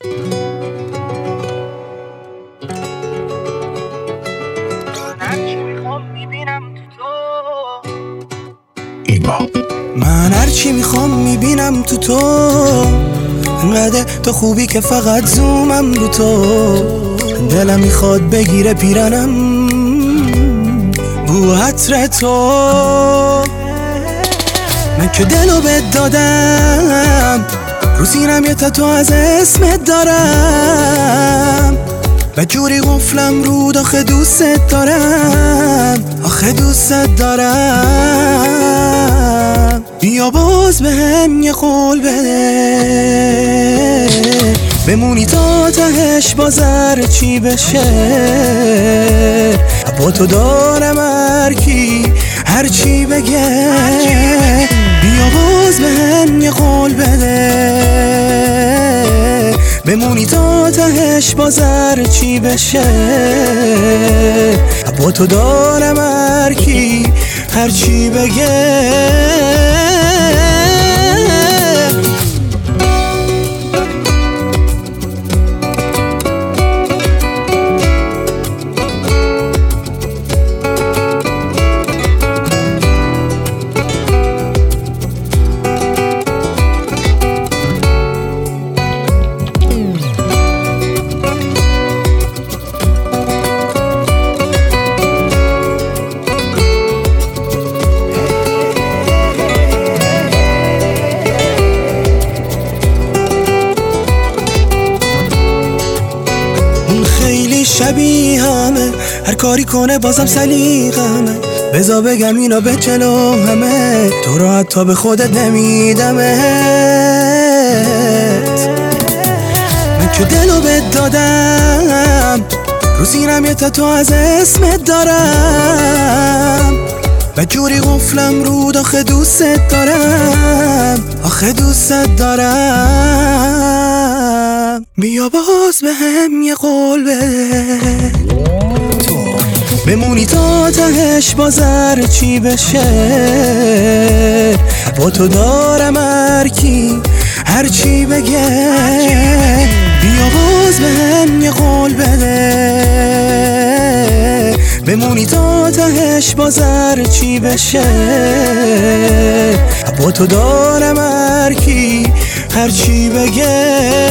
من هرچی میخوام میبینم تو تو، انقدر تو خوبی که فقط زومم رو تو. دلم میخواد بگیره پیرنم بو عطر تو. من که دلو بهت دادم، رو سینم یه تتو از اسمت دارم. و جوری قفلم رود آخه دوست دارم، آخه دوست دارم. بیا باز بهم یه قول بده، بمونی تا تهش باز هر چی بشه. با تو دارم هرکی هر چی بگه. بیا باز بهم یه قول بده، بمونی تا تهش باز هر چی بشه. با تو دارم هرکی هر چی بگه. شبیه همه، هر کاری کنه بازم سلیقمه. بذار بگم اینو به جلو همه، تو رو حتی به خودت نمیدمت. من که دلو بهت دادم، رو سینم یه تتو از اسمت دارم. و جوری قفلم رود آخه دوست دارم، آخه دوست دارم. بیا باز بهم یه قول بده، تو بمونی تا تهش باز هر چی بشه. با تو دارم هرکی هر چی بگه. بیا باز بهم یه قول بده، بمونی تا تهش باز هر چی بشه. با تو دارم هرکی هر چی بگه.